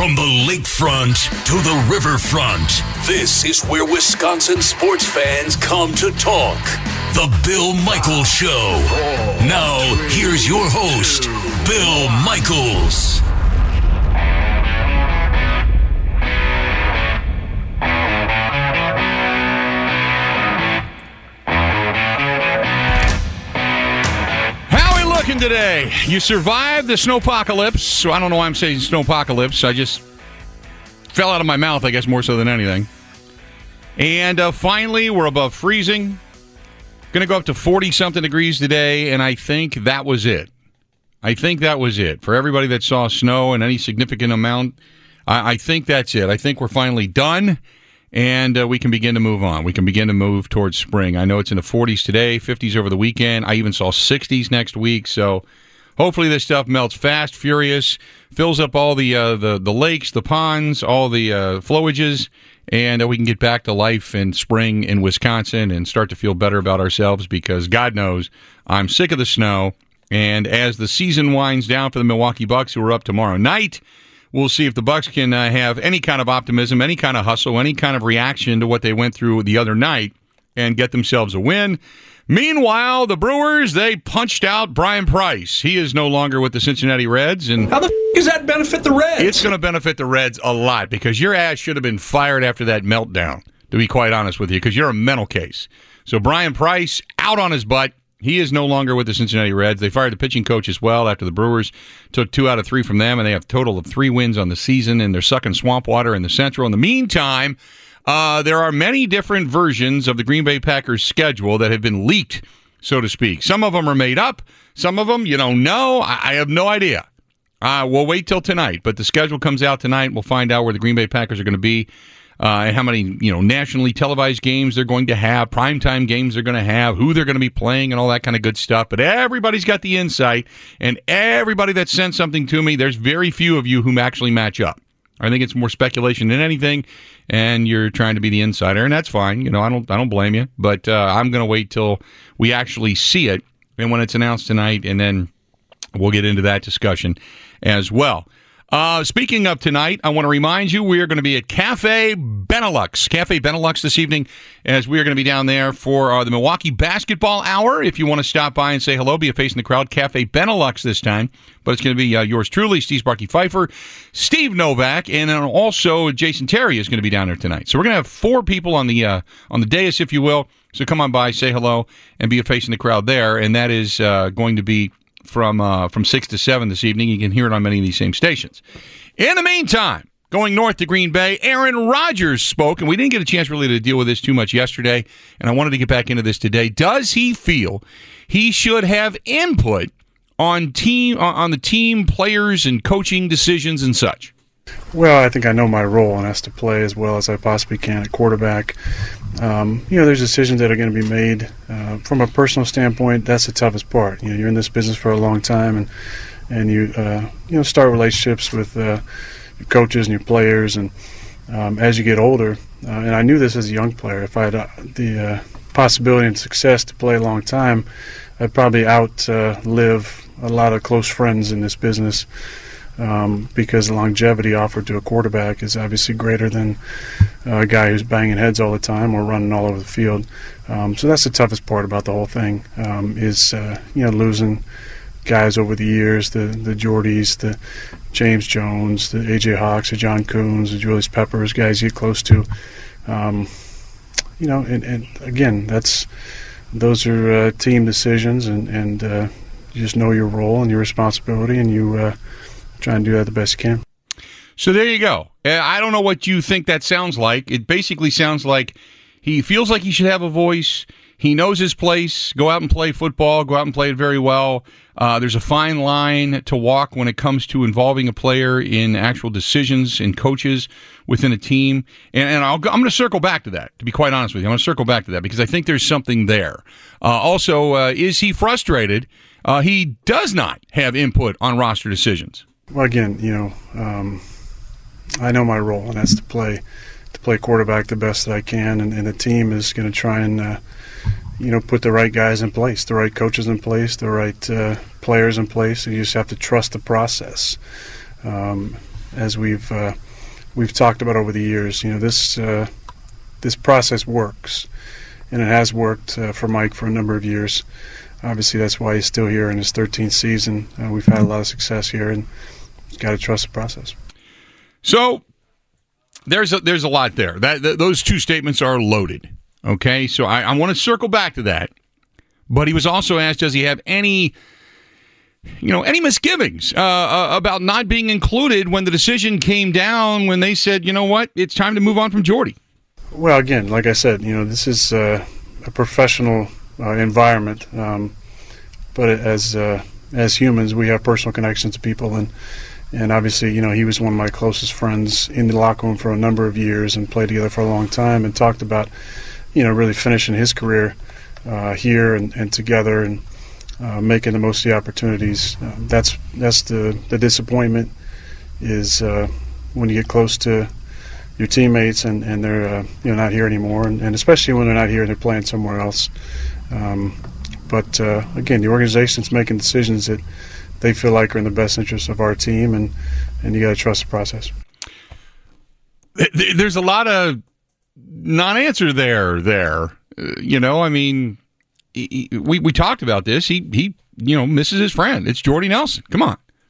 From the lakefront to the riverfront, this is where Wisconsin sports fans come to talk. The Bill Michaels Show. Now, here's your host, Bill Michaels. Today, you survived the snowpocalypse. So I don't know why I'm saying snowpocalypse. I just fell out of my mouth, I guess, more so than anything. And finally, we're above freezing. Going to go up to 40-something degrees today, and I think that was it. For everybody that saw snow in any significant amount, I think that's it. I think we're finally done, and we can begin to move on. We can begin to move towards spring. I know it's in the 40s today, 50s over the weekend. I even saw 60s next week. So hopefully this stuff melts fast, furious, fills up all the lakes, the ponds, all the flowages, and we can get back to life in spring in Wisconsin and start to feel better about ourselves because God knows I'm sick of the snow. And as the season winds down for the Milwaukee Bucks, who are up tomorrow night, we'll see if the Bucks can have any kind of optimism, any kind of hustle, any kind of reaction to what they went through the other night and get themselves a win. Meanwhile, the Brewers, they punched out Brian Price. He is no longer with the Cincinnati Reds. And how the does that benefit the Reds? It's going to benefit the Reds a lot because your ass should have been fired after that meltdown, to be quite honest with you, because you're a mental case. So Brian Price out on his butt. He is no longer with the Cincinnati Reds. They fired the pitching coach as well after the Brewers took 2 out of 3 from them, and they have a total of 3 wins on the season, and they're sucking swamp water in the Central. In the meantime, there are many different versions of the Green Bay Packers schedule that have been leaked, so to speak. Some of them are made up. Some of them you don't know. I have no idea. We'll wait till tonight, but the schedule comes out tonight. We'll find out where the Green Bay Packers are going to be. And how many nationally televised games they're going to have, primetime games they're going to have, who they're going to be playing, and all that kind of good stuff. But everybody's got the insight, and everybody that sent something to me, there's very few of you who actually match up. I think it's more speculation than anything, and you're trying to be the insider, and that's fine. I don't blame you. But I'm going to wait till we actually see it, and when it's announced tonight, and then we'll get into that discussion as well. Speaking of tonight, I want to remind you we are going to be at Cafe Benelux this evening, as we are going to be down there for the Milwaukee Basketball Hour. If you want to stop by and say hello, be a face in the crowd, Cafe Benelux this time. But it's going to be yours truly, Steve Sparky Pfeiffer, Steve Novak, and then also Jason Terry is going to be down there tonight. So we're going to have 4 people on the dais, if you will. So come on by, say hello, and be a face in the crowd there. And that is going to be from 6 to 7 this evening. You can hear it on many of these same stations. In the meantime, going north to Green Bay, Aaron Rodgers spoke, and we didn't get a chance really to deal with this too much yesterday, and I wanted to get back into this today. Does he feel he should have input on the team, players, and coaching decisions and such? Well, I think I know my role, and that's to play as well as I possibly can at quarterback. There's decisions that are going to be made. From a personal standpoint, that's the toughest part. You're in this business for a long time, and you start relationships with your coaches and your players, and as you get older, and I knew this as a young player, if I had the possibility and success to play a long time, I'd probably outlive a lot of close friends in this business. Because the longevity offered to a quarterback is obviously greater than a guy who's banging heads all the time or running all over the field. So that's the toughest part about the whole thing, is losing guys over the years, the Jordys, the James Jones, the A.J. Hawks, the John Coons, the Julius Peppers, guys you get close to. And again, those are team decisions, and you just know your role and your responsibility, and you try and do that the best you can. So there you go. I don't know what you think that sounds like. It basically sounds like he feels like he should have a voice. He knows his place. Go out and play football. Go out and play it very well. There's a fine line to walk when it comes to involving a player in actual decisions and coaches within a team. And I'm going to circle back to that, to be quite honest with you. I'm going to circle back to that because I think there's something there. Also, is he frustrated? He does not have input on roster decisions. Well, again, I know my role, and that's to play quarterback the best that I can, and the team is going to try and put the right guys in place, the right coaches in place, the right players in place, and you just have to trust the process. as we've talked about over the years. This process works, and it has worked for Mike for a number of years. Obviously, that's why he's still here in his 13th season. We've had a lot of success here, and got to trust the process. So there's a lot there. Those two statements are loaded. Okay, so I want to circle back to that. But he was also asked, does he have any misgivings about not being included when the decision came down when they said, you know what, it's time to move on from Jordy? Well, again, like I said, this is a professional environment, but as humans, we have personal connections to people, and obviously, he was one of my closest friends in the locker room for a number of years and played together for a long time, and talked about, really finishing his career here and together and making the most of the opportunities. That's the disappointment is when you get close to your teammates and they're not here anymore, and especially when they're not here and they're playing somewhere else. But again, the organization's making decisions that they feel like are in the best interest of our team, and you got to trust the process. There's a lot of non-answer there. I mean, we talked about this. He misses his friend. It's Jordy Nelson. Come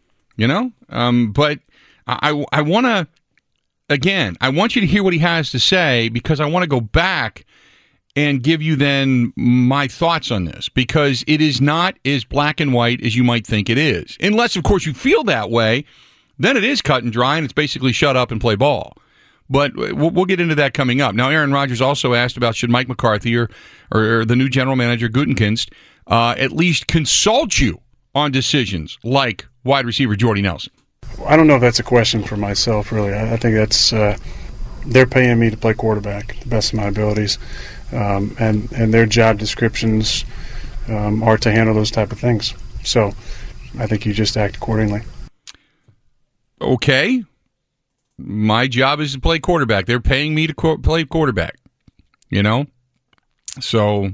on, but I want to. Again, I want you to hear what he has to say, because I want to go back and give you then my thoughts on this, because it is not as black and white as you might think it is. Unless, of course, you feel that way, then it is cut and dry, and it's basically shut up and play ball. But we'll get into that coming up. Now, Aaron Rodgers also asked about should Mike McCarthy or the new general manager, Gutekunst, at least consult you on decisions like wide receiver Jordy Nelson. I don't know if that's a question for myself, really. I think that's they're paying me to play quarterback to the best of my abilities, and their job descriptions are to handle those type of things. So I think you just act accordingly. Okay. My job is to play quarterback. They're paying me to play quarterback, So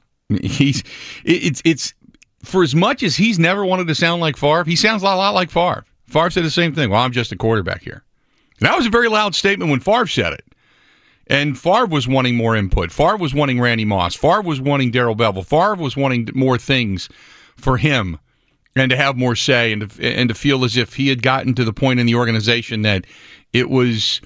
it's for as much as he's never wanted to sound like Favre, he sounds a lot like Favre. Favre said the same thing. Well, I'm just a quarterback here. And that was a very loud statement when Favre said it. And Favre was wanting more input. Favre was wanting Randy Moss. Favre was wanting Darrell Bevell. Favre was wanting more things for him and to have more say and to feel as if he had gotten to the point in the organization that it was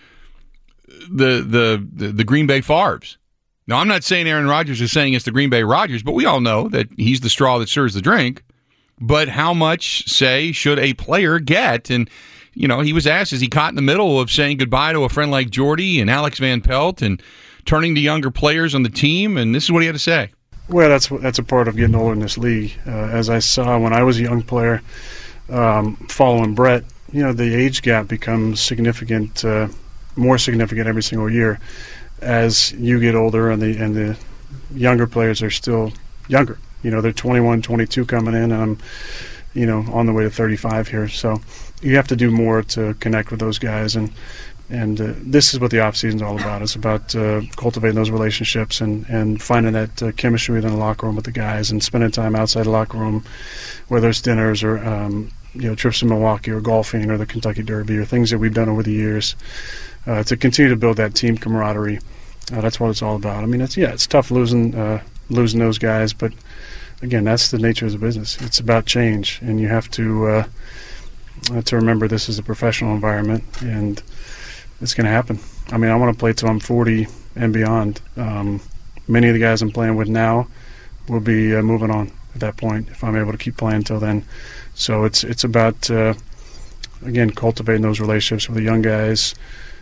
the Green Bay Favres. Now, I'm not saying Aaron Rodgers is saying it's the Green Bay Rodgers, but we all know that he's the straw that stirs the drink. But how much say should a player get? And, he was asked, is he caught in the middle of saying goodbye to a friend like Jordy and Alex Van Pelt and turning to younger players on the team? And this is what he had to say. Well, that's a part of getting older in this league. As I saw when I was a young player, following Brett, the age gap becomes significant, more significant every single year as you get older, and the younger players are still younger. They're 21, 22 coming in, and I'm, on the way to 35 here. So you have to do more to connect with those guys, and this is what the offseason is all about. It's about cultivating those relationships and finding that chemistry within the locker room with the guys, and spending time outside the locker room, whether it's dinners or trips to Milwaukee or golfing or the Kentucky Derby or things that we've done over the years to continue to build that team camaraderie. That's what it's all about. I mean, it's tough losing those guys, but again, that's the nature of the business. It's about change, and you have to remember this is a professional environment, and it's going to happen. I mean, I want to play till I'm 40 and beyond. Many of the guys I'm playing with now will be moving on at that point if I'm able to keep playing till then. So it's about again cultivating those relationships with the young guys,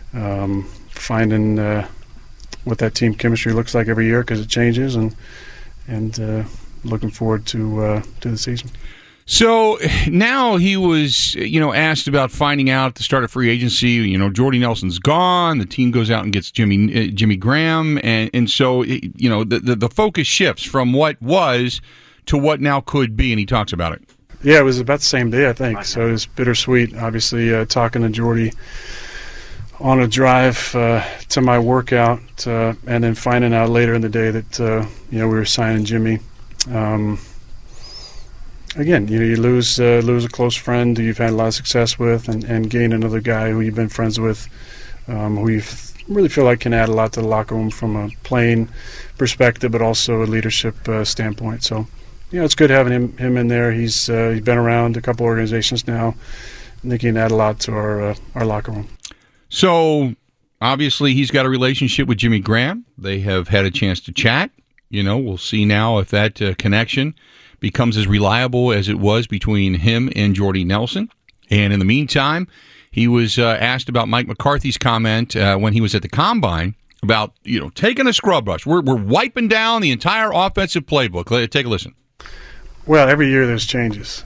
finding what that team chemistry looks like every year, because it changes, and looking forward to the season. So now he was, asked about finding out at the start of free agency. Jordy Nelson's gone. The team goes out and gets Jimmy Graham, and so the focus shifts from what was to what now could be, and he talks about it. Yeah, it was about the same day, I think. So it was bittersweet. Obviously, talking to Jordy on a drive to my workout, and then finding out later in the day that we were signing Jimmy. again, you lose a close friend who you've had a lot of success with, and gain another guy who you've been friends with, who you really feel like can add a lot to the locker room from a playing perspective, but also a leadership standpoint. So, it's good having him in there. He's been around a couple organizations now. I think he can add a lot to our locker room. So, obviously, he's got a relationship with Jimmy Graham. They have had a chance to chat. We'll see now if that connection becomes as reliable as it was between him and Jordy Nelson. And in the meantime, he was asked about Mike McCarthy's comment when he was at the Combine about, taking a scrub brush. We're wiping down the entire offensive playbook. Take a listen. Well, every year there's changes.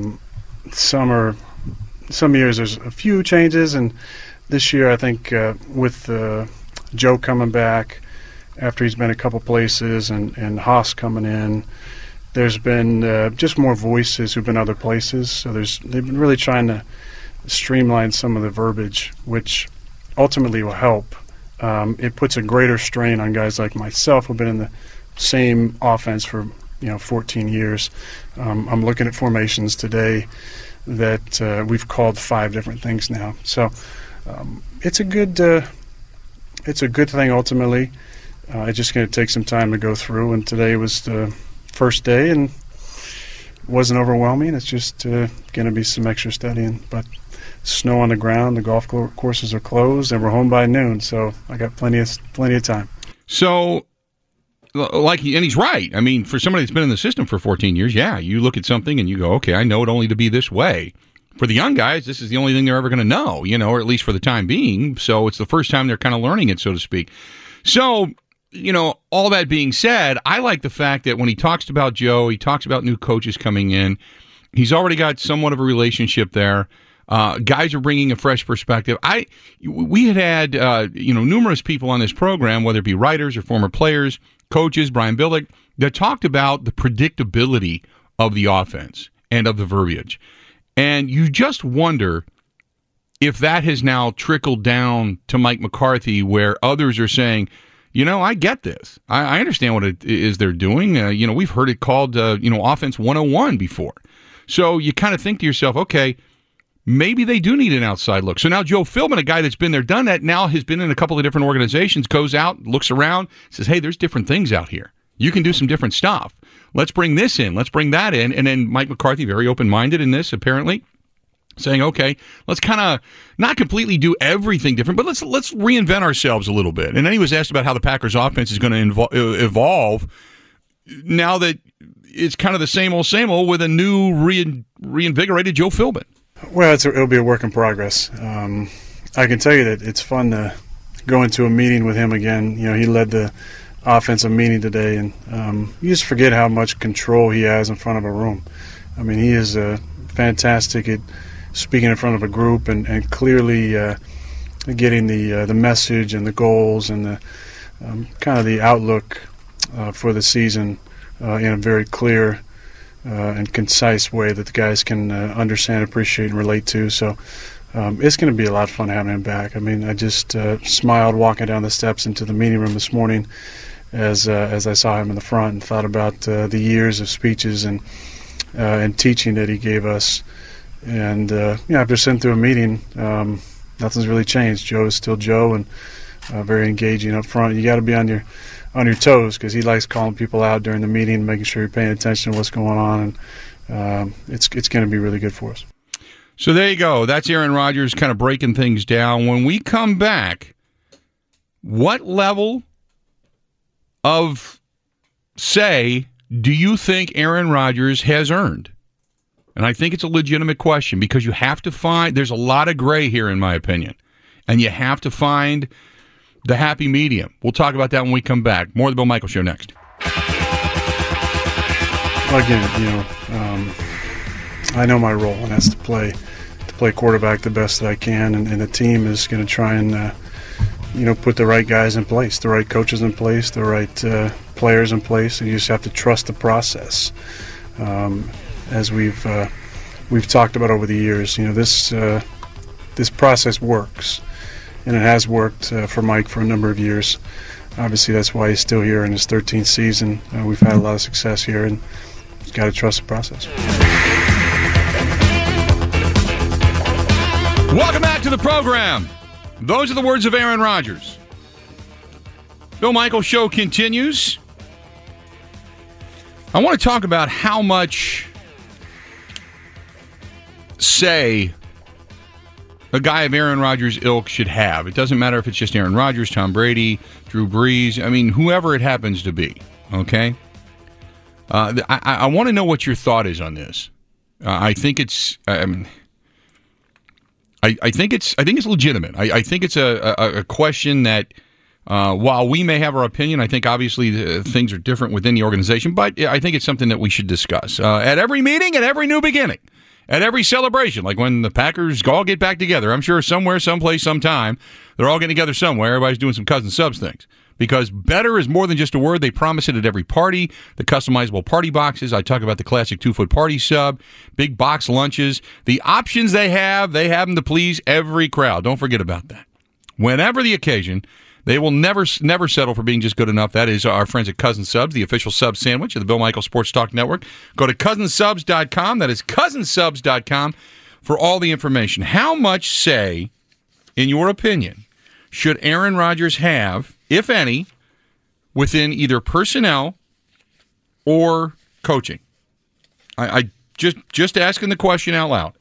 Some years there's a few changes, and this year I think with Joe coming back after he's been a couple places and Haas coming in, there's been just more voices who've been other places. So they've been really trying to streamline some of the verbiage, which ultimately will help. It puts a greater strain on guys like myself who've been in the same offense for 14 years. I'm looking at formations today that we've called 5 different things now. So it's a good thing ultimately. It's just going to take some time to go through, and today was the first day and wasn't overwhelming. It's just going to be some extra studying, but snow on the ground, the golf courses are closed, and we're home by noon, so I got plenty of time. So, and he's right. I mean, for somebody that's been in the system for 14 years, you look at something and you go, okay, I know it only to be this way. For the young guys, this is the only thing they're ever going to know, or at least for the time being. So it's the first time they're kind of learning it, so to speak. So, all that being said, I like the fact that when he talks about Joe, he talks about new coaches coming in. He's already got somewhat of a relationship there. Guys are bringing a fresh perspective. We had numerous people on this program, whether it be writers or former players, coaches, Brian Billick, that talked about the predictability of the offense and of the verbiage. And you just wonder if that has now trickled down to Mike McCarthy, where others are saying, I get this. I understand what it is they're doing. We've heard it called, Offense 101 before. So you kind of think to yourself, okay, maybe they do need an outside look. So now Joe Philbin, a guy that's been there, done that, now has been in a couple of different organizations, goes out, looks around, says, hey, there's different things out here. You can do some different stuff. Let's bring this in. Let's bring that in. And then Mike McCarthy, very open-minded in this, apparently, saying, okay, let's kind of not completely do everything different, but let's reinvent ourselves a little bit. And then he was asked about how the Packers offense is going to evolve now that it's kind of the same old with a new reinvigorated Joe Philbin. Well, it'll be a work in progress. I can tell you that it's fun to go into a meeting with him again. He led the offensive meeting today, and you just forget how much control he has in front of a room. I mean, he is fantastic at speaking in front of a group and clearly getting the message and the goals and the kind of the outlook for the season in a very clear and concise way that the guys can understand, appreciate, and relate to. So it's going to be a lot of fun having him back. I mean, I just smiled walking down the steps into the meeting room this morning as I saw him in the front and thought about the years of speeches and teaching that he gave us. And after sitting through a meeting, nothing's really changed. Joe is still Joe and very engaging up front. You got to be on your toes because he likes calling people out during the meeting, making sure you're paying attention to what's going on, and it's going to be really good for us. So there you go. That's Aaron Rodgers kind of breaking things down. When we come back, what level of say do you think Aaron Rodgers has earned? And I think it's a legitimate question because you have to find, there's a lot of gray here in my opinion, and you have to find the happy medium. We'll talk about that when we come back. More of the Bill Michaels Show next. Again, I know my role, and that's to play quarterback the best that I can, and the team is going to try and put the right guys in place, the right coaches in place, the right players in place, and you just have to trust the process. As we've talked about over the years, this process works, and it has worked for Mike for a number of years. Obviously, that's why he's still here in his 13th season. We've had a lot of success here, and he's got to trust the process. Welcome back to the program. Those are the words of Aaron Rodgers. Bill Michaels Show continues. I want to talk about how much say a guy of Aaron Rodgers' ilk should have. It doesn't matter if it's just Aaron Rodgers, Tom Brady, Drew Brees. I mean, whoever it happens to be. Okay? I want to know what your thought is on this. I think it's I think it's legitimate. I think it's a question that while we may have our opinion, I think obviously things are different within the organization. But I think it's something that we should discuss at every meeting, at every new beginning, at every celebration. Like when the Packers all get back together, I'm sure somewhere, someplace, sometime they're all getting together somewhere. Everybody's doing some cousin subs things. Because better is more than just a word. They promise it at every party. The customizable party boxes. I talk about the classic 2-foot party sub, big box lunches. The options they have them to please every crowd. Don't forget about that. Whenever the occasion, they will never settle for being just good enough. That is our friends at Cousin Subs, the official sub sandwich of the Bill Michaels Sports Talk Network. Go to cousinsubs.com. That is cousinsubs.com for all the information. How much say, in your opinion, should Aaron Rodgers have, if any, within either personnel or coaching? I just asking the question out loud.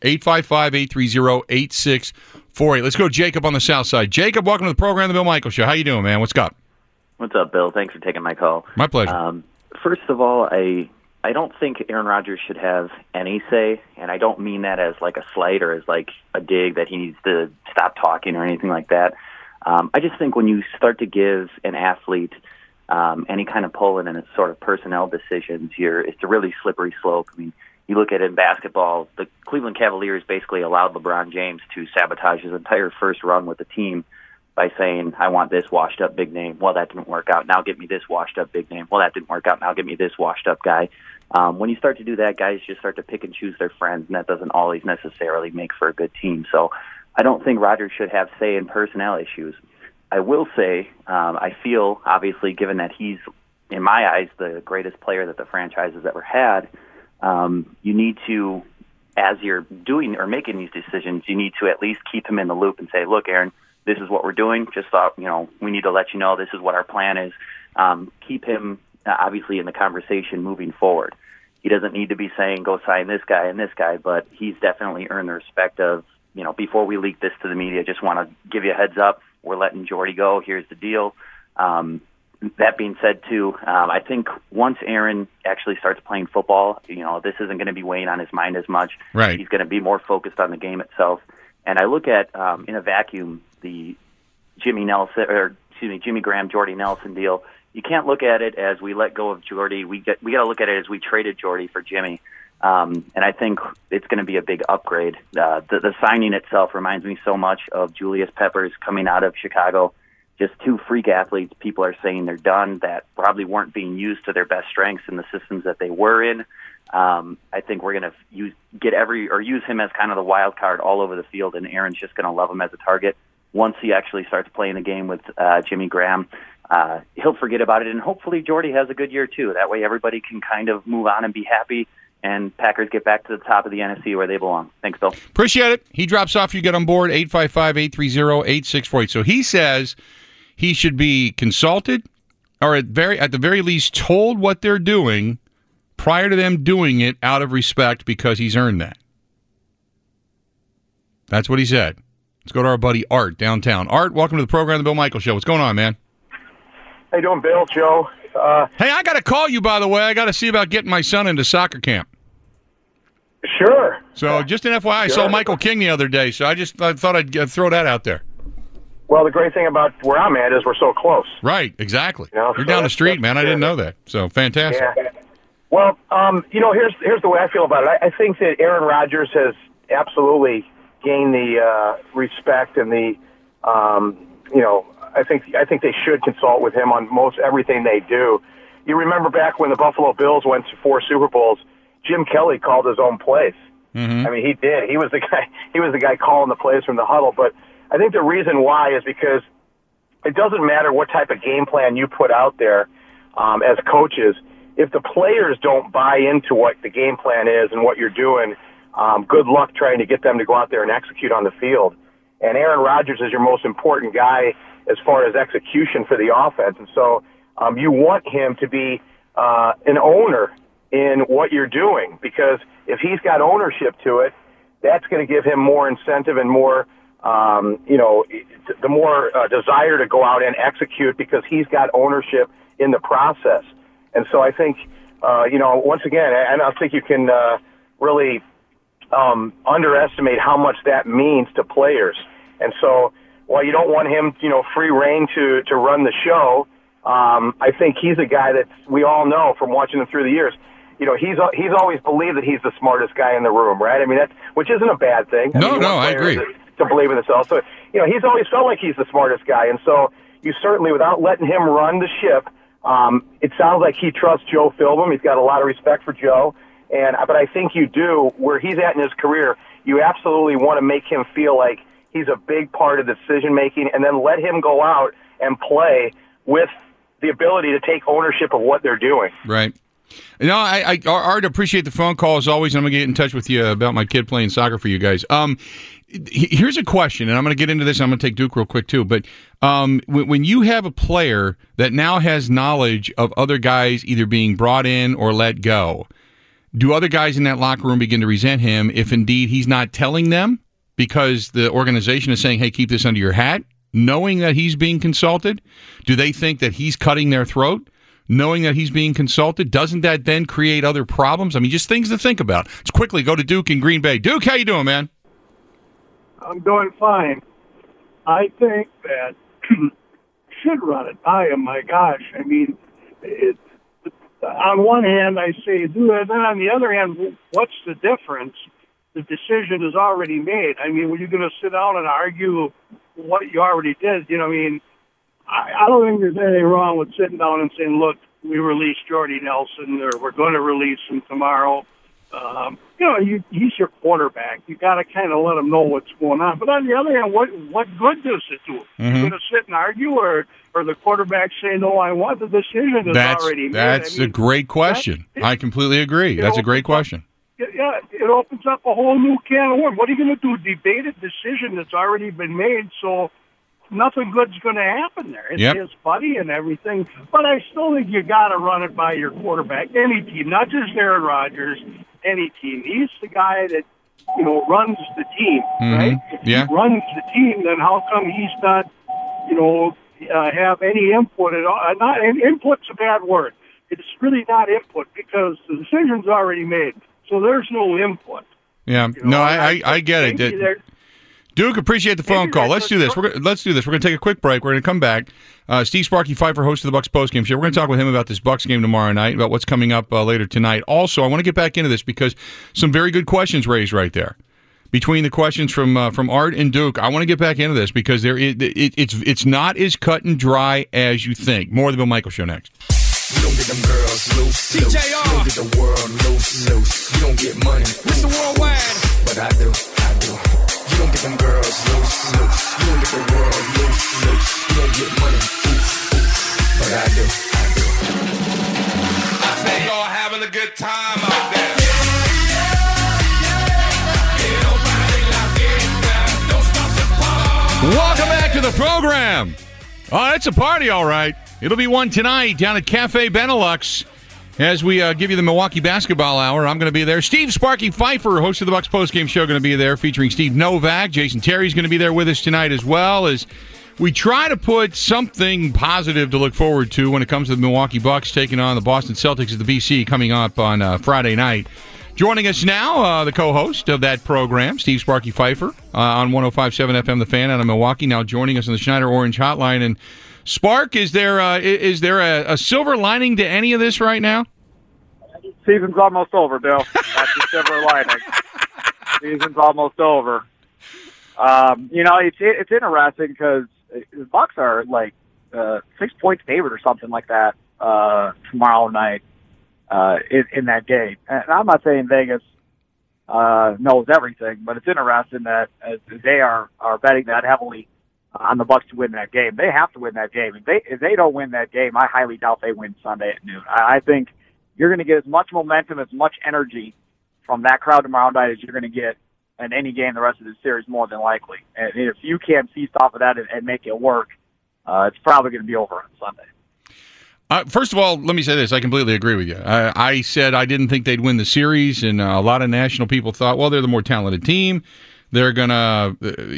855-830-8648. Let's go Jacob on the south side. Jacob, welcome to the program, The Bill Michaels Show. How you doing, man? What's up? What's up, Bill? Thanks for taking my call. My pleasure. First of all, I don't think Aaron Rodgers should have any say, and I don't mean that as like a slight or as like a dig that he needs to stop talking or anything like that. I just think when you start to give an athlete any kind of pull in its sort of personnel decisions, it's a really slippery slope. I mean, you look at it in basketball, the Cleveland Cavaliers basically allowed LeBron James to sabotage his entire first run with the team by saying, I want this washed-up big name. Well, that didn't work out. Now get me this washed-up big name. Well, that didn't work out. Now get me this washed-up guy. When you start to do that, guys just start to pick and choose their friends, and that doesn't always necessarily make for a good team. So I don't think Rodgers should have say in personnel issues. I will say, I feel, obviously, given that he's, in my eyes, the greatest player that the franchise has ever had, you need to, as you're doing or making these decisions, you need to at least keep him in the loop and say, look, Aaron, this is what we're doing. Just thought, we need to let you know this is what our plan is. Keep him, obviously, in the conversation moving forward. He doesn't need to be saying, go sign this guy and this guy, but he's definitely earned the respect of, before we leak this to the media, just want to give you a heads up. We're letting Jordy go. Here's the deal. That being said, too, I think once Aaron actually starts playing football, this isn't going to be weighing on his mind as much. Right. He's going to be more focused on the game itself. And I look at, in a vacuum, the Jimmy Graham, Jordy Nelson deal. You can't look at it as we let go of Jordy. We got to look at it as we traded Jordy for Jimmy. And I think it's going to be a big upgrade. The signing itself reminds me so much of Julius Peppers coming out of Chicago. Just two freak athletes. People are saying they're done, that probably weren't being used to their best strengths in the systems that they were in. I think we're going to use him as kind of the wild card all over the field, and Aaron's just going to love him as a target. Once he actually starts playing the game with Jimmy Graham, he'll forget about it, and hopefully Jordy has a good year too. That way everybody can kind of move on and be happy, and Packers get back to the top of the NFC where they belong. Thanks, Bill. Appreciate it. He drops off. You get on board, 855-830-8648. So he says he should be consulted or at the very least told what they're doing prior to them doing it out of respect because he's earned that. That's what he said. Let's go to our buddy Art downtown. Art, welcome to the program, The Bill Michaels Show. What's going on, man? How you doing, Bill, Joe? Hey, I got to call you, by the way. I got to see about getting my son into soccer camp. Sure. So just an FYI, I saw Michael King the other day, so I thought I'd throw that out there. Well, the great thing about where I'm at is we're so close. Right, exactly. You're down the street, man. I didn't know that. So fantastic. Yeah. Well, here's the way I feel about it. I think that Aaron Rodgers has absolutely gained the respect and the, I think they should consult with him on most everything they do. You remember back when the Buffalo Bills went to 4 Super Bowls, Jim Kelly called his own plays. Mm-hmm. I mean, he did. He was the guy calling the plays from the huddle. But I think the reason why is because it doesn't matter what type of game plan you put out there as coaches. If the players don't buy into what the game plan is and what you're doing, good luck trying to get them to go out there and execute on the field. and Aaron Rodgers is your most important guy as far as execution for the offense. And so you want him to be an owner in what you're doing, because if he's got ownership to it, that's going to give him more incentive and more, the more desire to go out and execute, because he's got ownership in the process. And so I think, once again, I don't think you can really underestimate how much that means to players. And so while you don't want him, free reign to run the show, I think he's a guy that we all know from watching him through the years. He's always believed that he's the smartest guy in the room, right? I mean, which isn't a bad thing. I agree. To believe in himself. So, he's always felt like he's the smartest guy. And so you certainly, without letting him run the ship, it sounds like he trusts Joe Philbin. He's got a lot of respect for Joe. But I think you do, where he's at in his career, you absolutely want to make him feel like he's a big part of the decision-making, and then let him go out and play with the ability to take ownership of what they're doing. Right. Art, appreciate the phone call as always. I'm going to get in touch with you about my kid playing soccer for you guys. Here's a question, and I'm going to get into this. I'm going to take Duke real quick too. But when you have a player that now has knowledge of other guys either being brought in or let go, do other guys in that locker room begin to resent him if indeed he's not telling them because the organization is saying, hey, keep this under your hat, knowing that he's being consulted? Do they think that he's cutting their throat, knowing that he's being consulted? Doesn't that then create other problems? I mean, just things to think about. Let's quickly go to Duke in Green Bay. Duke, how you doing, man? I'm doing fine. I think that should run it by him. My gosh, I mean, on one hand, I say do it, and then on the other hand, what's the difference? The decision is already made. I mean, were you going to sit down and argue what you already did? I don't think there's anything wrong with sitting down and saying, look, we released Jordy Nelson, or we're going to release him tomorrow. He's your quarterback. You got to kind of let him know what's going on. But on the other hand, what good does it do? Mm-hmm. You're going to sit and argue, or the quarterback say, no, I want the decision is already made. That's a great question. I completely agree. That's a great question. Yeah, it opens up a whole new can of worms. What are you going to do? Debate a decision that's already been made, so nothing good's going to happen there. It's his buddy and everything. But I still think you got to run it by your quarterback. Any team, not just Aaron Rodgers, any team. He's the guy that, runs the team, right? If he runs the team, then how come he's not, have any input at all? Input's a bad word. It's really not input, because the decision's already made. So there's no input. Yeah. I get it. Duke, appreciate the phone call. Let's do this. We're going to take a quick break. We're going to come back. Steve Sparky Pfeiffer, host of the Bucs postgame show. We're going to talk with him about this Bucs game tomorrow night, about what's coming up later tonight. Also, I want to get back into this because some very good questions raised right there. Between the questions from Art and Duke, I want to get back into this because it's not as cut and dry as you think. More of the Bill Michaels Show next. You don't get them girls loose. TJR. You don't get the world loose. You don't get money. Mr. Worldwide. But I do. You don't get them girls loose. You don't get the world loose. You don't get money. But I do. I bet y'all having a good time out there. Welcome back to the program. Oh, it's a party, all right. It'll be one tonight down at Cafe Benelux as we give you the Milwaukee Basketball Hour. I'm going to be there. Steve Sparky Pfeiffer, host of the Bucs postgame show, going to be there, featuring Steve Novak. Jason Terry's going to be there with us tonight as well, as we try to put something positive to look forward to when it comes to the Milwaukee Bucks taking on the Boston Celtics at the BC coming up on Friday night. Joining us now, the co-host of that program, Steve Sparky Pfeiffer, on 105.7 FM, The Fan out of Milwaukee, now joining us on the Schneider Orange Hotline. And Spark, is there a silver lining to any of this right now? Season's almost over, Bill. That's the silver lining. Season's almost over. It's interesting because the Bucks are like 6 points favored or something like that tomorrow night in that game. And I'm not saying Vegas knows everything, but it's interesting that they are betting that heavily on the Bucks to win that game. They have to win that game. If they don't win that game, I highly doubt they win Sunday at noon. I think you're going to get as much momentum, as much energy from that crowd tomorrow night as you're going to get in any game the rest of the series more than likely. And if you can't feast off of that and make it work, it's probably going to be over on Sunday. First of all, let me say this. I completely agree with you. I said I didn't think they'd win the series, and a lot of national people thought, well, they're the more talented team. They're gonna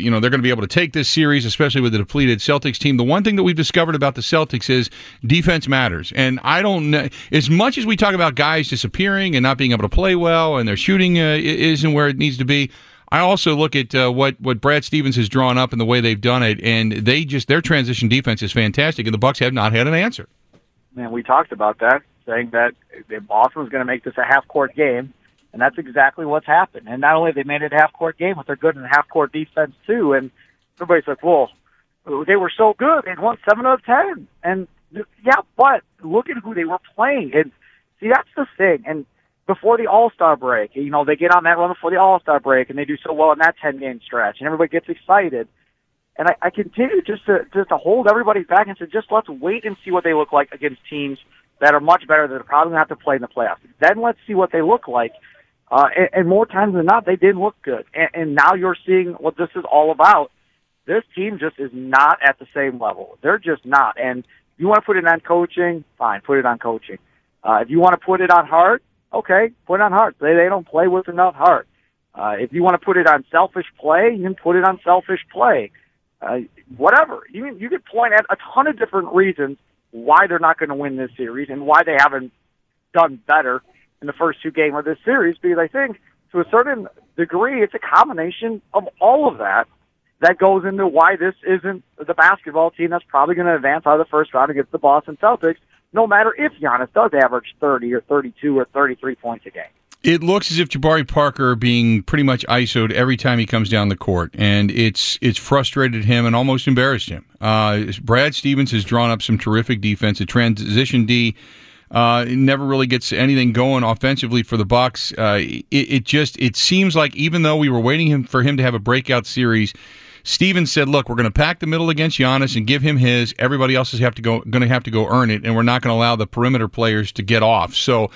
be able to take this series, especially with the depleted Celtics team. The one thing that we've discovered about the Celtics is defense matters, and I don't know, as much as we talk about guys disappearing and not being able to play well, and their shooting isn't where it needs to be. I also look at what Brad Stevens has drawn up and the way they've done it, and their transition defense is fantastic, and the Bucks have not had an answer. And we talked about that, saying that if Boston was going to make this a half-court game. And that's exactly what's happened. And not only have they made it a half-court game, but they're good in half-court defense, too. And everybody's like, well, they were so good. They won 7 out of 10. And, yeah, but look at who they were playing. And, see, that's the thing. And before the All-Star break, they get on that run before the All-Star break, and they do so well in that 10-game stretch. And everybody gets excited. And I continue just to hold everybody back and say, just let's wait and see what they look like against teams that are much better that are probably going to have to play in the playoffs. Then let's see what they look like. And more times than not, they didn't look good. And now you're seeing what this is all about. This team just is not at the same level. They're just not. And if you want to put it on coaching, fine, put it on coaching. If you want to put it on heart, okay, put it on heart. They don't play with enough heart. If you want to put it on selfish play, you can put it on selfish play. Whatever. You could point at a ton of different reasons why they're not going to win this series and why they haven't done better in the first 2 games of this series, because I think to a certain degree it's a combination of all of that goes into why this isn't the basketball team that's probably going to advance out of the first round against the Boston Celtics, no matter if Giannis does average 30 or 32 or 33 points a game. It looks as if Jabari Parker being pretty much ISO'd every time he comes down the court, and it's frustrated him and almost embarrassed him. Brad Stevens has drawn up some terrific defense. A transition D never really gets anything going offensively for the Bucks. It seems like even though we were waiting for him to have a breakout series, Stevens said, "Look, we're going to pack the middle against Giannis and give him his. Everybody else is going to have to go earn it, and we're not going to allow the perimeter players to get off." So.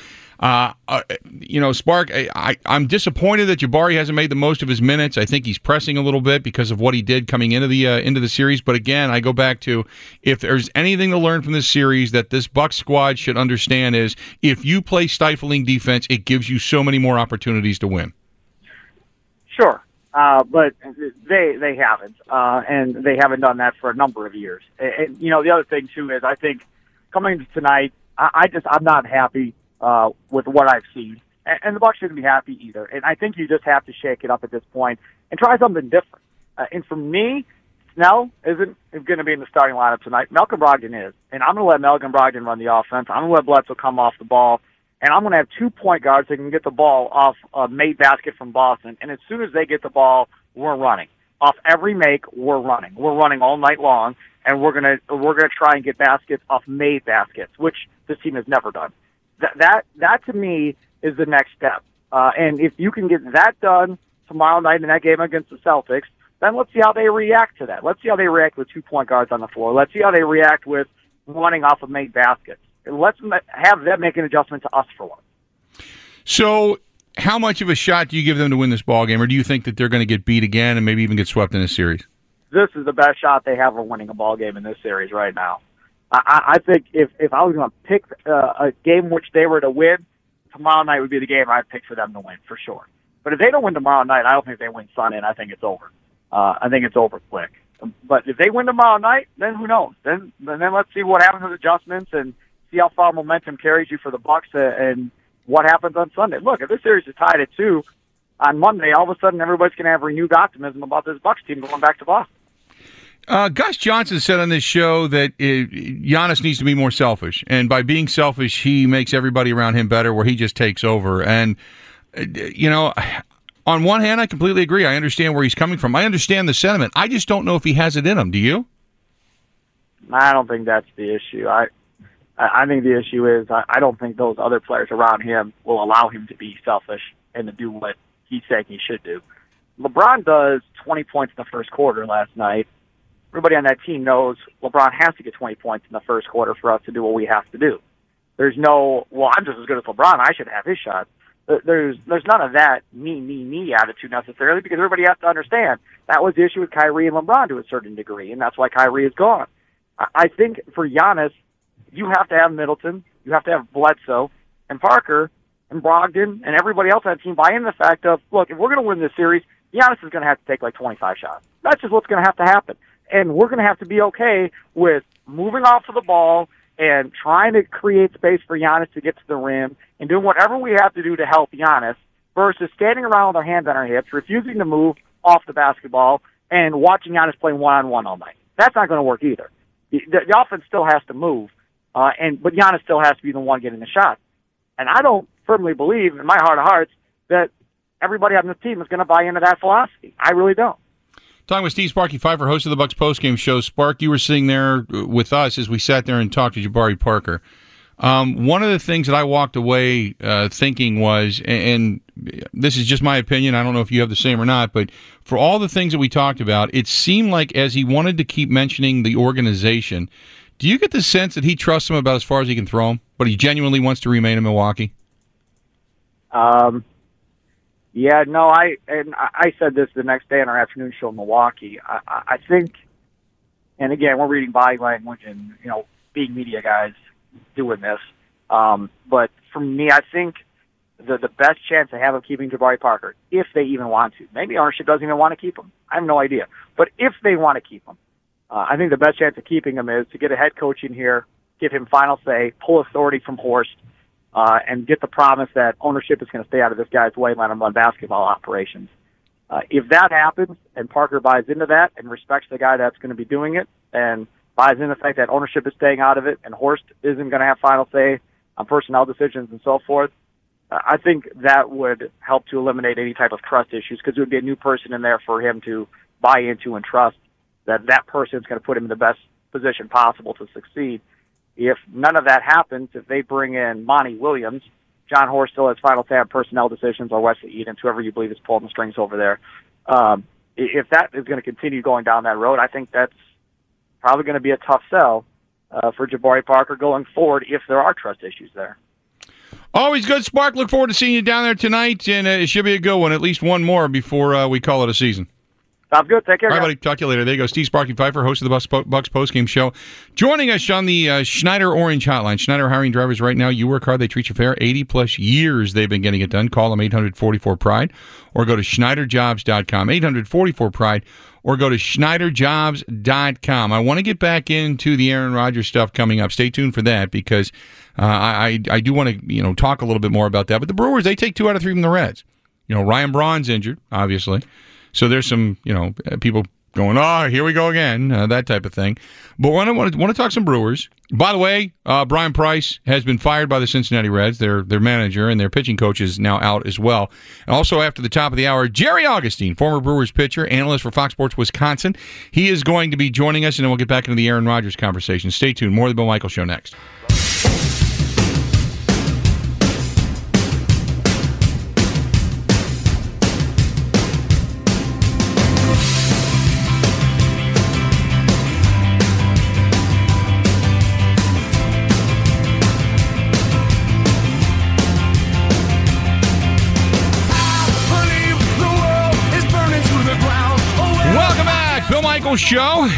Spark, I'm disappointed that Jabari hasn't made the most of his minutes. I think he's pressing a little bit because of what he did coming into the series. But again, I go back to, if there's anything to learn from this series that this Bucks squad should understand, is if you play stifling defense, it gives you so many more opportunities to win. Sure. But they haven't, and they haven't done that for a number of years. And the other thing too is, I think coming to tonight, I'm not happy with what I've seen, and the Bucks shouldn't be happy either. And I think you just have to shake it up at this point and try something different. And for me, Snell isn't going to be in the starting lineup tonight. Malcolm Brogdon is, and I'm going to let Malcolm Brogdon run the offense. I'm going to let Bledsoe come off the ball, and I'm going to have 2 point guards that can get the ball off a made basket from Boston. And as soon as they get the ball, we're running. Off every make, we're running. We're running all night long, and we're gonna try and get baskets off made baskets, which this team has never done. That to me is the next step. And if you can get that done tomorrow night in that game against the Celtics, then let's see how they react to that. Let's see how they react with 2 point guards on the floor. Let's see how they react with running off of made baskets. And let's have them make an adjustment to us for once. So how much of a shot do you give them to win this ball game, or do you think that they're going to get beat again and maybe even get swept in this series? This is the best shot they have of winning a ball game in this series right now. I think if I was going to pick a game which they were to win, tomorrow night would be the game I'd pick for them to win, for sure. But if they don't win tomorrow night, I don't think they win Sunday, and I think it's over. I think it's over quick. But if they win tomorrow night, then who knows? Then let's see what happens with adjustments and see how far momentum carries you for the Bucks and what happens on Sunday. Look, if this series is tied at 2 on Monday, all of a sudden everybody's going to have renewed optimism about this Bucks team going back to Boston. Gus Johnson said on this show that Giannis needs to be more selfish, and by being selfish, he makes everybody around him better, where he just takes over. And, on one hand, I completely agree. I understand where he's coming from. I understand the sentiment. I just don't know if he has it in him. Do you? I don't think that's the issue. I think the issue is I don't think those other players around him will allow him to be selfish and to do what he's saying he should do. LeBron does 20 points in the first quarter last night. Everybody on that team knows LeBron has to get 20 points in the first quarter for us to do what we have to do. There's no, well, I'm just as good as LeBron, I should have his shot. There's none of that me attitude necessarily, because everybody has to understand that was the issue with Kyrie and LeBron to a certain degree, and that's why Kyrie is gone. I think for Giannis, you have to have Middleton, you have to have Bledsoe, and Parker, and Brogdon, and everybody else on that team buy into the fact of, look, if we're going to win this series, Giannis is going to have to take like 25 shots. That's just what's going to have to happen. And we're going to have to be okay with moving off of the ball and trying to create space for Giannis to get to the rim and doing whatever we have to do to help Giannis versus standing around with our hands on our hips, refusing to move off the basketball, and watching Giannis play one-on-one all night. That's not going to work either. The offense still has to move, but Giannis still has to be the one getting the shot. And I don't firmly believe, in my heart of hearts, that everybody on this team is going to buy into that philosophy. I really don't. Talking with Steve Sparky Pfeiffer, host of the Bucks postgame show. Spark, you were sitting there with us as we sat there and talked to Jabari Parker. One of the things that I walked away thinking was, and this is just my opinion, I don't know if you have the same or not, but for all the things that we talked about, it seemed like as he wanted to keep mentioning the organization, do you get the sense that he trusts him about as far as he can throw him, but he genuinely wants to remain in Milwaukee? Yeah, no, I said this the next day on our afternoon show in Milwaukee. I think, and again, we're reading body language and, being media guys doing this. But for me, I think the best chance they have of keeping Jabari Parker, if they even want to, maybe ownership doesn't even want to keep him. I have no idea. But if they want to keep him, I think the best chance of keeping him is to get a head coach in here, give him final say, pull authority from Horst, and get the promise that ownership is going to stay out of this guy's way and let him run basketball operations. If that happens and Parker buys into that and respects the guy that's going to be doing it and buys into the fact that ownership is staying out of it and Horst isn't going to have final say on personnel decisions and so forth, I think that would help to eliminate any type of trust issues, because it would be a new person in there for him to buy into and trust that that person is going to put him in the best position possible to succeed. If none of that happens, if they bring in Monty Williams, John Horst still has final say on personnel decisions, or Wesley Edens, whoever you believe is pulling the strings over there. If that is going to continue going down that road, I think that's probably going to be a tough sell for Jabari Parker going forward if there are trust issues there. Always good, Spark. Look forward to seeing you down there tonight, and it should be a good one, at least one more before we call it a season. Sounds good. Take care, all right, guys. buddy. Talk to you later. There you go. Steve Sparky Pfeiffer, host of the Bucks postgame show. Joining us on the Schneider Orange Hotline. Schneider hiring drivers right now. You work hard, they treat you fair. 80-plus years they've been getting it done. Call them 844-PRIDE or go to SchneiderJobs.com. 844-PRIDE or go to SchneiderJobs.com. I want to get back into the Aaron Rodgers stuff coming up. Stay tuned for that, because I do want to talk a little bit more about that. But the Brewers, they take 2 out of 3 from the Reds. Ryan Braun's injured, obviously. So there's some, people going, oh, here we go again, that type of thing. But I want to talk some Brewers. By the way, Brian Price has been fired by the Cincinnati Reds. Their manager and their pitching coach is now out as well. And also after the top of the hour, Jerry Augustine, former Brewers pitcher, analyst for Fox Sports Wisconsin. He is going to be joining us, and then we'll get back into the Aaron Rodgers conversation. Stay tuned. More of the Bill Michaels Show next. Show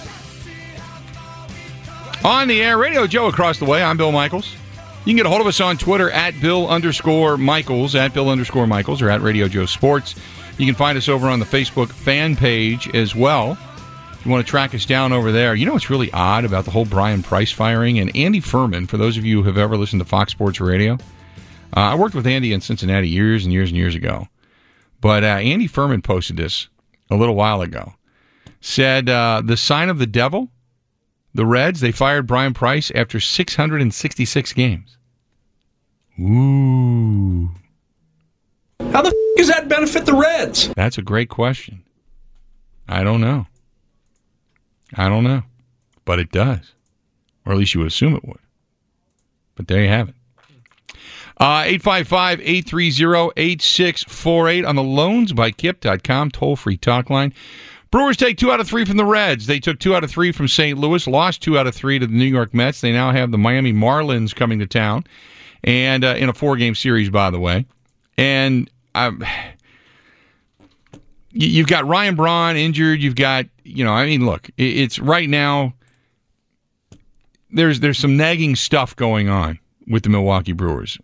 on the air. Radio Joe across the way. I'm Bill Michaels. You can get a hold of us on Twitter at Bill_Michaels, at Bill_Michaels, or at Radio Joe Sports. You can find us over on the Facebook fan page as well. If you want to track us down over there. What's really odd about the whole Brian Price firing and Andy Furman, for those of you who have ever listened to Fox Sports Radio, I worked with Andy in Cincinnati years and years and years ago. But Andy Furman posted this a little while ago. Said the sign of the devil, the Reds, they fired Brian Price after 666 games. Ooh. How the does that benefit the Reds? That's a great question. I don't know. But it does. Or at least you would assume it would. But there you have it. 855-830-8648 on the loansbykip.com toll-free talk line. Brewers take 2 out of 3 from the Reds. They took 2 out of 3 from St. Louis, lost 2 out of 3 to the New York Mets. They now have the Miami Marlins coming to town, and in a 4-game series, by the way. And you've got Ryan Braun injured. You've got, look, it's right now, there's some nagging stuff going on with the Milwaukee Brewers.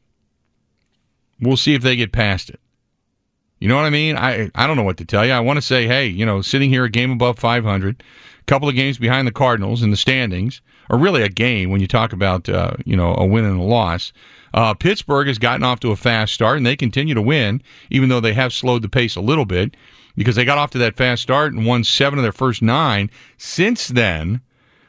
We'll see if they get past it. You know what I mean? I don't know what to tell you. I want to say, hey, sitting here a game above 500, a couple of games behind the Cardinals in the standings, or really a game when you talk about, a win and a loss. Pittsburgh has gotten off to a fast start, and they continue to win, even though they have slowed the pace a little bit, because they got off to that fast start and won 7 of their first 9. Since then,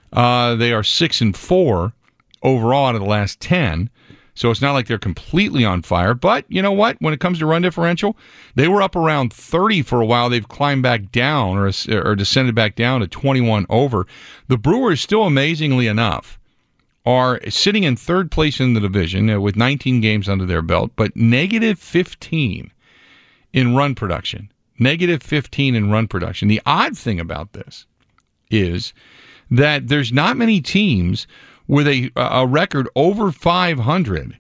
they are 6-4 overall out of the last 10. So it's not like they're completely on fire. But you know what? When it comes to run differential, they were up around 30 for a while. They've climbed back down or descended back down to 21 over. The Brewers, still amazingly enough, are sitting in third place in the division with 19 games under their belt, but negative 15 in run production. Negative 15 in run production. The odd thing about this is that there's not many teams with a record over 500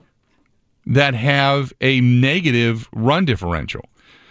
that have a negative run differential.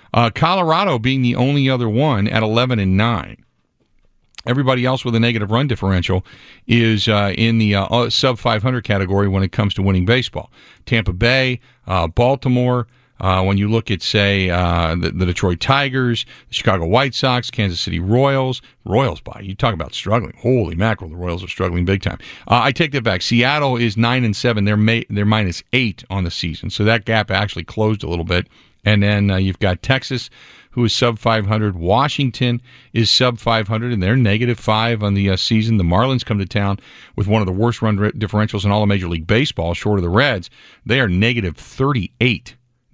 Colorado being the only other one at 11-9. Everybody else with a negative run differential is in the sub-500 category when it comes to winning baseball. Tampa Bay, Baltimore. When you look at, say, the Detroit Tigers, the Chicago White Sox, Kansas City Royals, you talk about struggling. Holy mackerel, the Royals are struggling big time. I take that back. Seattle is 9-7. They're -8 on the season, so that gap actually closed a little bit. And then you've got Texas, who is sub-500. Washington is sub-500, and they're -5 on the season. The Marlins come to town with one of the worst run differentials in all of Major League Baseball, short of the Reds. They are -38.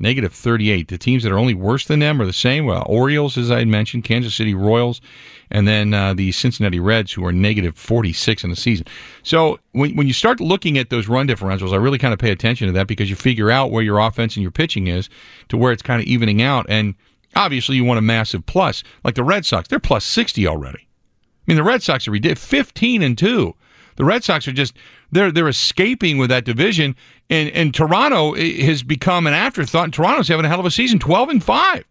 -38. The teams that are only worse than them are the same. Well, Orioles, as I had mentioned, Kansas City Royals, and then the Cincinnati Reds, who are -46 in the season. So when you start looking at those run differentials, I really kind of pay attention to that because you figure out where your offense and your pitching is to where it's kind of evening out. And obviously you want a massive plus. Like the Red Sox, they're plus 60 already. I mean, the Red Sox are ridiculous. 15-2. The Red Sox are just they're escaping with that division, and Toronto has become an afterthought. And Toronto's having a hell of a season, 12-5,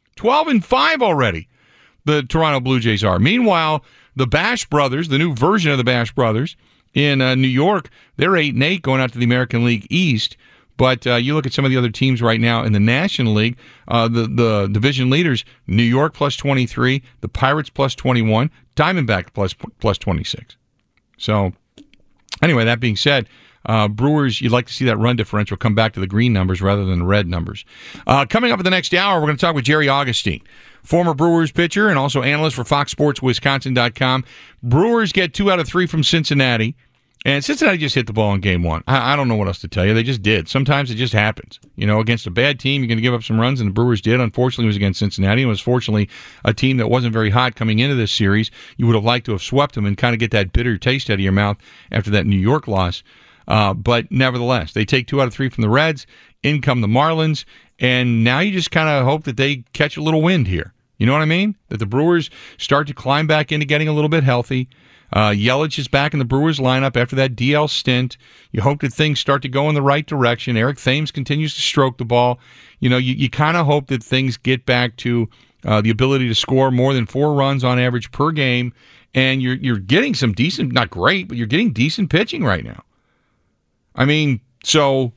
12-5 already. The Toronto Blue Jays are. Meanwhile, the Bash Brothers, the new version of the Bash Brothers in New York, they're 8-8 going out to the American League East. But you look at some of the other teams right now in the National League, the division leaders: New York +23, the Pirates +21, Diamondback plus 26. So, anyway, that being said, Brewers, you'd like to see that run differential come back to the green numbers rather than the red numbers. Coming up in the next hour, we're going to talk with Jerry Augustine, former Brewers pitcher and also analyst for FoxSportsWisconsin.com. Brewers get 2 out of 3 from Cincinnati, and Cincinnati just hit the ball in Game 1. I don't know what else to tell you. They just did. Sometimes it just happens. Against a bad team, you're going to give up some runs, and the Brewers did. Unfortunately, it was against Cincinnati. It was fortunately a team that wasn't very hot coming into this series. You would have liked to have swept them and kind of get that bitter taste out of your mouth after that New York loss. But nevertheless, they take 2 out of 3 from the Reds. In come the Marlins, and now you just kind of hope that they catch a little wind here. You know what I mean? That the Brewers start to climb back into getting a little bit healthy. Yelich is back in the Brewers lineup after that DL stint. You hope that things start to go in the right direction. Eric Thames continues to stroke the ball. You kind of hope that things get back to the ability to score more than 4 runs on average per game, and you're getting some decent, not great, but you're getting decent pitching right now. I mean, so,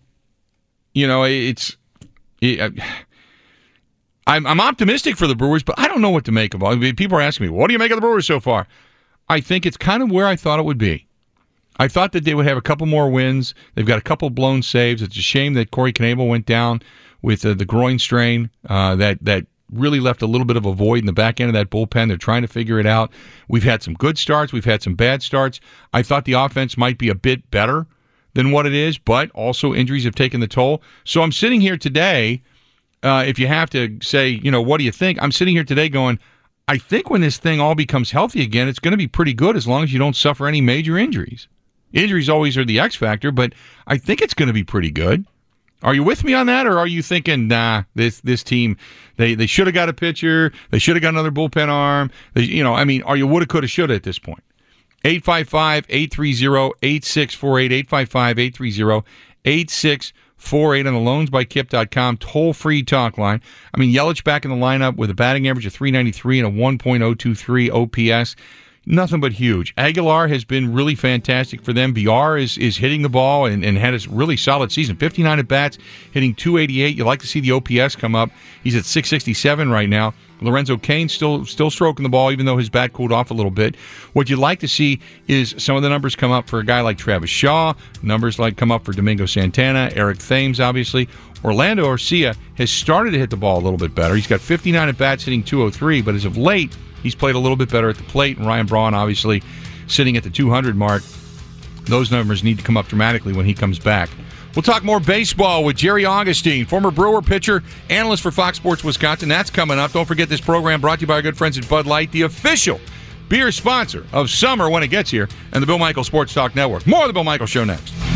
I'm optimistic for the Brewers, but I don't know what to make of it. I mean, people are asking me, what do you make of the Brewers so far? I think it's kind of where I thought it would be. I thought that they would have a couple more wins. They've got a couple blown saves. It's a shame that Corey Knebel went down with the groin strain. That really left a little bit of a void in the back end of that bullpen. They're trying to figure it out. We've had some good starts. We've had some bad starts. I thought the offense might be a bit better than what it is, but also injuries have taken the toll. So I'm sitting here today, if you have to say, what do you think? I'm sitting here today going, I think when this thing all becomes healthy again, it's going to be pretty good as long as you don't suffer any major injuries. Injuries always are the X factor, but I think it's going to be pretty good. Are you with me on that, or are you thinking, nah, this team, they should have got a pitcher, they should have got another bullpen arm? Are you woulda, coulda, shoulda at this point? 855-830-8648, 855-830-8648. 888-848-9228, on the loansbykip.com toll-free talk line. I mean, Yelich back in the lineup with a batting average of .393 and a 1.023 OPS. Nothing but huge. Aguilar has been really fantastic for them. Villar is hitting the ball and had a really solid season. 59 at-bats, hitting .288. You like to see the OPS come up. He's at .667 right now. Lorenzo Cain still stroking the ball, even though his bat cooled off a little bit. What you'd like to see is some of the numbers come up for a guy like Travis Shaw, numbers like come up for Domingo Santana, Eric Thames, obviously. Orlando Arcia has started to hit the ball a little bit better. He's got 59 at-bats, hitting .203, but as of late, he's played a little bit better at the plate, and Ryan Braun, obviously, sitting at the 200 mark. Those numbers need to come up dramatically when he comes back. We'll talk more baseball with Jerry Augustine, former Brewer pitcher, analyst for Fox Sports Wisconsin. That's coming up. Don't forget this program brought to you by our good friends at Bud Light, the official beer sponsor of summer when it gets here, and the Bill Michaels Sports Talk Network. More of the Bill Michaels Show next.